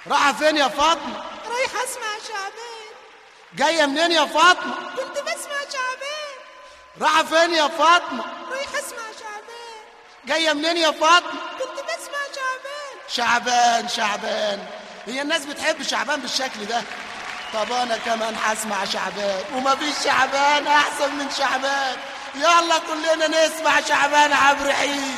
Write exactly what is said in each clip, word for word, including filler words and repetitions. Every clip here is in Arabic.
رايحة فين يا فاطمة؟ رايحة اسمع شعبان. جاية منين يا فاطمة؟ كنت بسمع شعبان. رايحة فين يا فاطمة؟ رايحة اسمع شعبان. جاية منين يا فاطمة؟ كنت بسمع شعبان. شعبان شعبان، هي الناس بتحب شعبان بالشكل ده؟ طب انا كمان هسمع شعبان، ومفيش شعبان احسن من شعبان. يلا كلنا نسمع شعبان عبد الرحيم.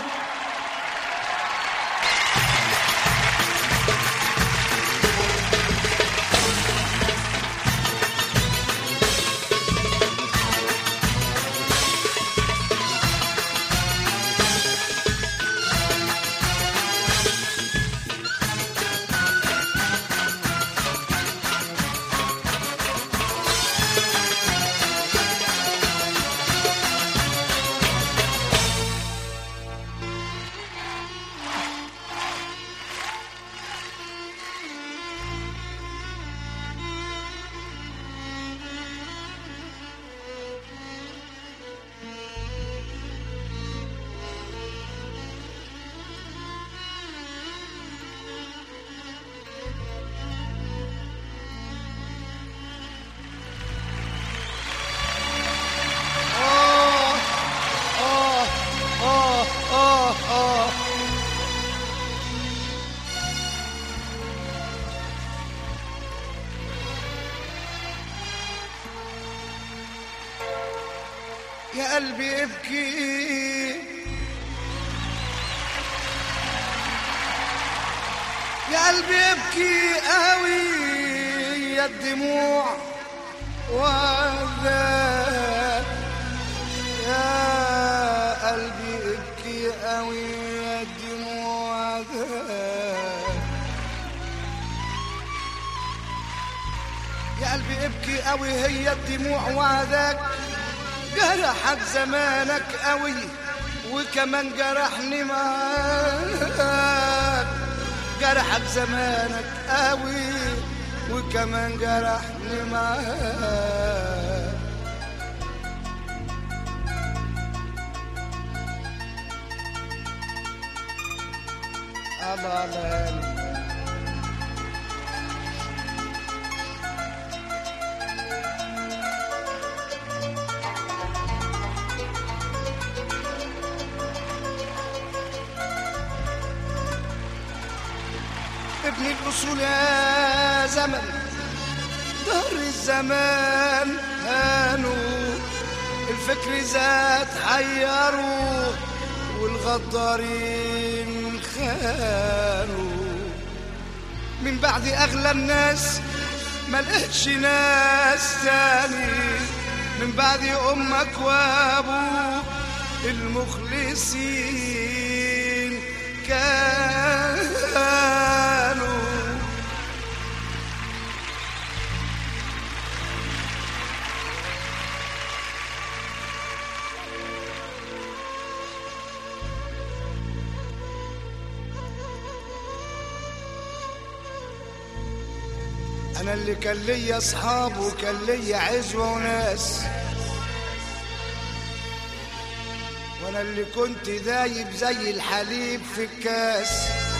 يا قلبي ابكي يا قلبي ابكي قوي يا الدموع وذاك. يا قلبي ابكي قوي يا الدموع وذاك. يا قلبي ابكي قوي هي الدموع وذاك. جرحك زمانك قوي وكمان جرحني معاك. جرحك زمانك قوي وكمان جرحني معاك. الله على ابن الأصول يا زمن دهر الزمان هانوا. الفكر زاد حيروا والغدارين خانوا. من بعد أغلى الناس ما لقيتش ناس تاني. من بعد أمك وأبوك المخلصين كانوا. أنا اللي كان ليا أصحاب وكان ليا عزوة وناس. وأنا اللي كنت دايب زي الحليب في الكاس.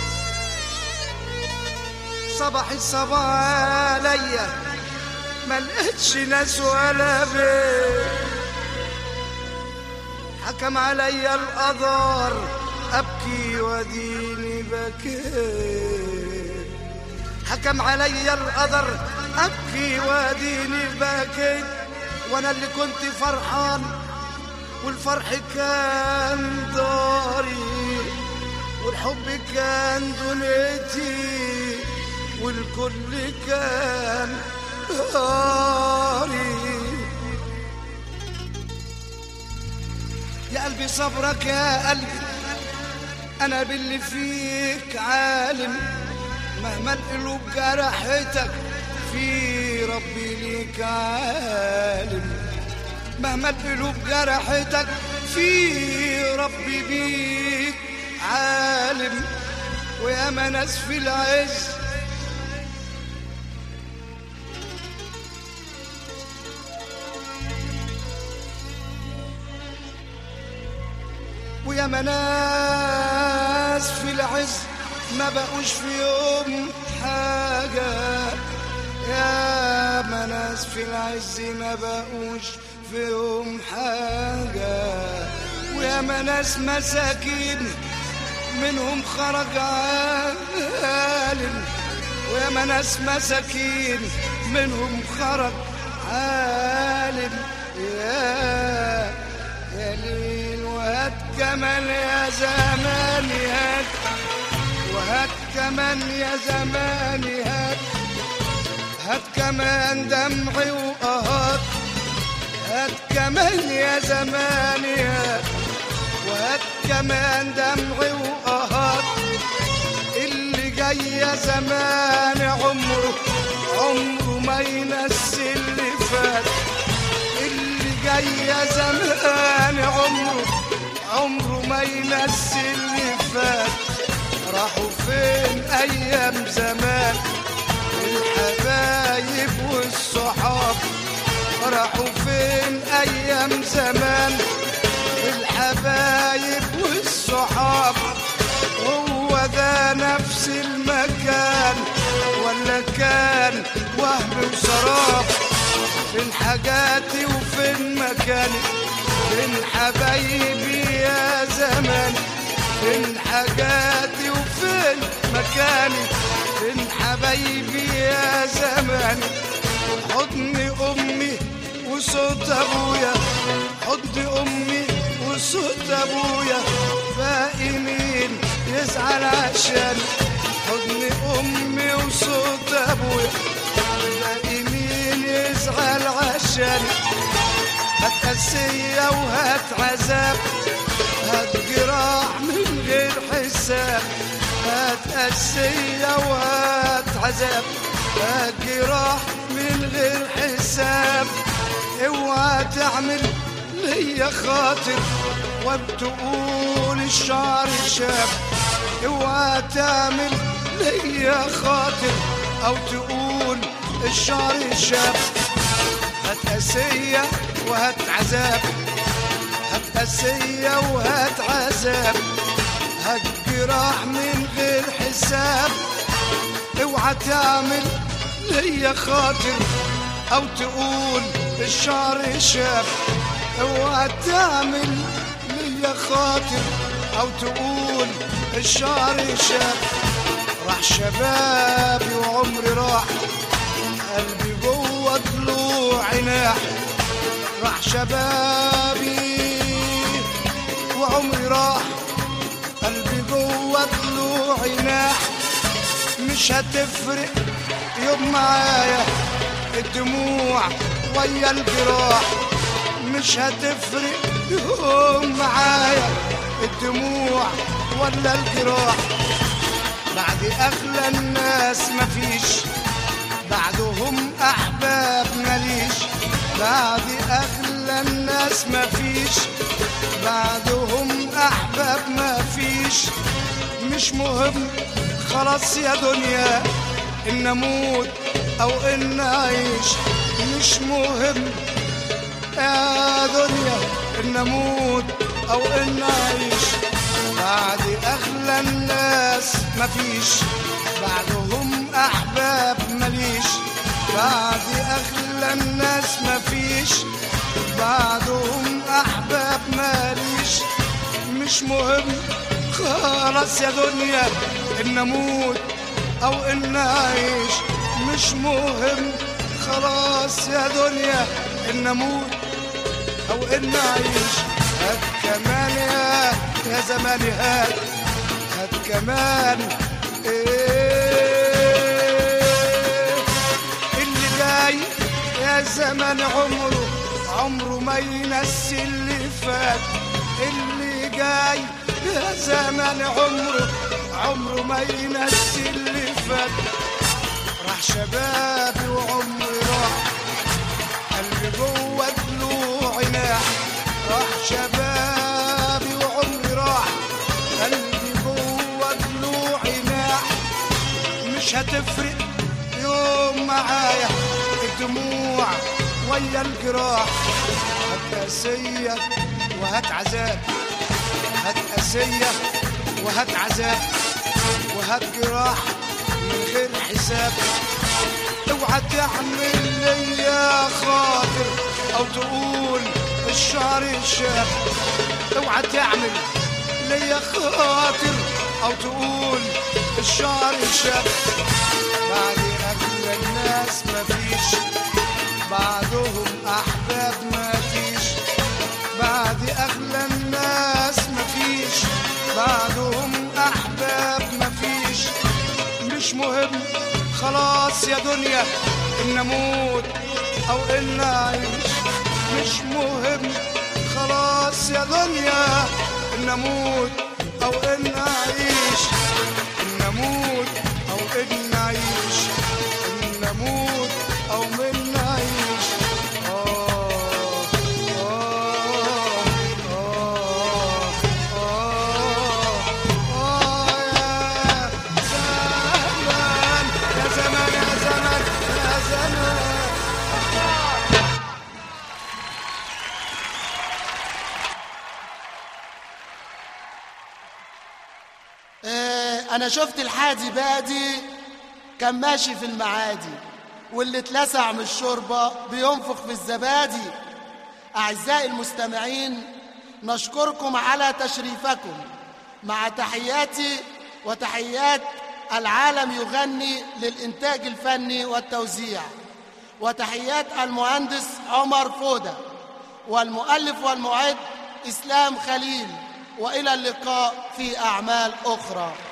صباح الصباح عليا ما لقيتش ناس ولا بيت. حكم عليا القدر أبكي وديني بكيت. حكم عليا القدر أبكي وديني بكيت. وأنا اللي كنت فرحان والفرح كان داري والحب كان دنيتي والكل كان داري. يا قلبي صبرك يا قلبي أنا باللي فيك عالم. مهما القلوب جرحتك في ربي ليك عالم. مهما القلوب جرحتك في ربي بيك عالم. ويا ما ناس في العز ويا ما ناس في العز ما بقوش في يوم حاجة، يا ما ناس في العز ما بقوش فيهم حاجة، ويا ما ناس مساكين منهم خرج عالم، ويا ما ناس مساكين منهم خرج عالم. يا يا ليل وهات كمان يا زمان هات، وهات كمان يا زمان هات، هات كمان دمعي وقهات، هات كمان يا زمان هات، وهات كمان دمعي وقهات. اللي جاي يا زمان عمره عمره ما ينسي اللي فات، اللي جاي يا زمان عمره عمره ما ينسي اللي فات. راحوا فين ايام زمان الحبايب والصحاب، راحوا فين ايام زمان الحبايب والصحاب. هو ده نفس المكان ولا كان وهم وسراب؟ فين حاجاتي وفين مكاني، فين حبايبي يا زمان، فين حاجاتي وفين مكاني، فين حبايبي يا زمان. حضن أمي وصوت أبويا، حضن أمي وصوت أبويا، باقي مين يزعل عشان؟ حضن أمي وصوت أبويا، باقي مين يزعل عشان؟ هات قسية وهات عذاب، هات جراح من غير حساب، هات قسية وهات عذاب، هات جراح من غير حساب. اوعى تعمل ليا خاطر وبتقول الشعر شاب، اوعى تعمل ليا خاطر او تقول الشعر شاب. هات قسية وهات عذاب، هات قسية وهات عذاب، هات جراح من غير حساب. اوعى تعمل ليا خاطر او تقول الشعر شاب، اوعى تعمل ليا خاطر او تقول الشعر شاب. راح شبابي وعمري راح، قلبي جوه ضلوعي ناح. راح شبابي وعمري راح، قلبي جوه ضلوعي ناح. مش هتفرق يوم معايا الدموع ويا الجراح، مش هتفرق يوم معايا الدموع ولا الجراح. بعد أغلى الناس مفيش، بعدهم أحباب ماليش. بعد أغلى الناس مفيش، بعدهم أحباب مفيش. مش مهم خلاص يا دنيا إن أموت أو إن أعيش، مش مهم يا دنيا إن أموت أو إن أعيش. بعد أغلى الناس مفيش، بعدهم أحباب ماليش. بعد أغلى الناس مفيش، بعدهم أحباب ماليش. مش مهم خلاص يا دنيا إن أموت أو إن أعيش، مش مهم خلاص يا دنيا إن أموت أو إن أعيش. هات كمان يا يا زماني هات، هات كمان إيه اللي جاي يا زمان عمره عمره ما ينسي اللي فات. اللي جاي يا زمان عمره عمره ما ينسي اللي فات. راح شبابي وعمري راح، قلبي جوه ضلوعي ناح. راح شبابي وعمري راح، قلبي جوه ضلوعي ناح. مش هتفرق يوم معايا الدموع ويا الجراح. هات قاسية وهات عذاب، هات قاسية وهات عذاب، وهات جراح من غير حساب. اوعى تعمل ليا خاطر او تقول الشعر الشاب. اوعى تعمل ليا خاطر او تقول الشعر الشاب. بعد اغلى الناس مفيش بعدهم احباب مفيش. بعد اغلى الناس مفيش بعدهم احباب مفيش. مش مهم خلاص يا دنيا ان نموت او ان نعيش. مش مهم خلاص يا دنيا ان نموت او ان نعيش. ان نموت او ان نعيش. ان نموت او من نعيش. آه آه آه آه آه يا زمان يا زمان يا زمان يا زمان. آه، انا شفت الحادي بادي كان ماشي في المعادي، واللي اتلسع من الشوربه بينفخ في الزبادي. اعزائي المستمعين، نشكركم على تشريفكم، مع تحياتي وتحيات العالم يغني للإنتاج الفني والتوزيع، وتحيات المهندس عمر فودة، والمؤلف والمعد إسلام خليل. وإلى اللقاء في أعمال أخرى.